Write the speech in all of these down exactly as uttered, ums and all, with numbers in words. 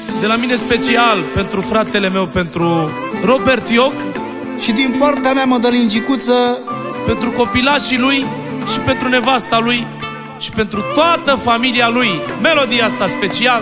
De la mine special pentru fratele meu, pentru Robert Ioc. Și din partea mea, Mădălin Gicuță, pentru copilașii lui și pentru nevasta lui și pentru toată familia lui. Melodia asta special.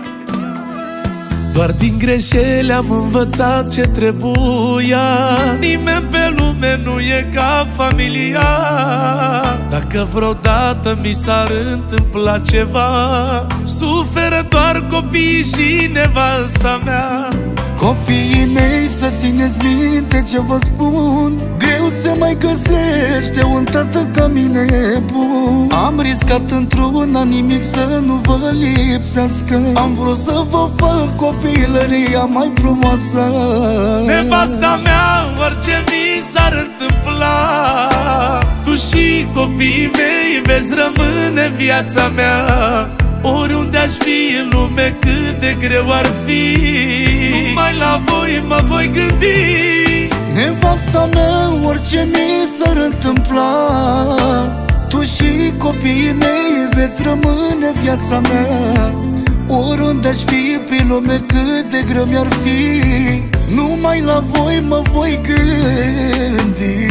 Doar din greșeli am învățat ce trebuia. Nimeni pe lume nu e ca familia. Dacă vreodată mi s-ar întâmpla ceva, suferă doar copiii și nevasta mea. copiii mei, să țineți minte ce vă spun, greu se mai găsește un tată ca mine bun. Am riscat într-una nimic să nu vă lipsească. Am vrut să vă fac copilăria mai frumoasă. Nevasta mea, orice mi s-ar întâmpla, tu și copiii mei veți rămâne viața mea. Oriunde aș fi în lume, cât de greu ar fi, numai la voi mă voi gândi. Nevasta mea, orice mi s-ar întâmpla, tu și copiii mei veți rămâne viața mea. Oriunde aș fi prin lume, cât de greu mi-ar fi, numai la voi mă voi gândi.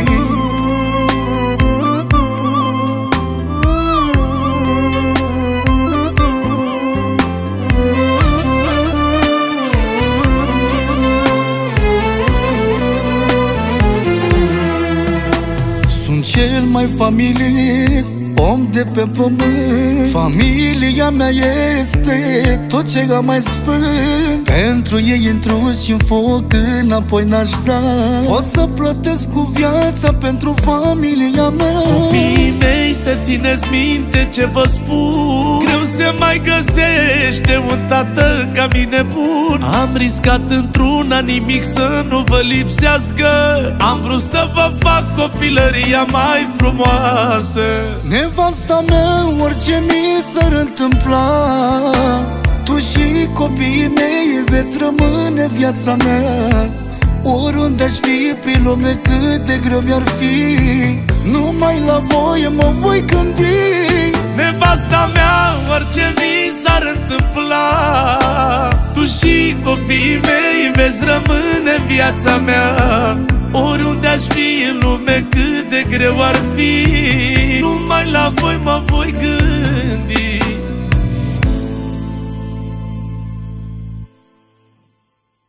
Cel mai familist om de pe pământ, familia mea este tot ce am mai sfânt. Pentru ei intrus și în foc înapoi n-aș da. O să plătesc cu viața pentru familia mea. Copiii mei, să țineți minte ce vă spun, greu se mai găsește un tată ca mine bun. Am riscat într-una nimic să nu vă lipsească. Am vrut să vă fac copilăria mai frumoasă. Nevasta mea, orice mi s-ar întâmpla, tu și copiii mei veți rămâne viața mea. Oriunde aș fi prin lume, cât de greu mi-ar fi, numai la voi mă voi gândi. Nevasta mea, orice mi s-ar întâmpla, tu și copiii mei veți rămâne viața mea. Oriunde aș fi în lume, cât de greu ar fi, numai la voi mă voi gândi.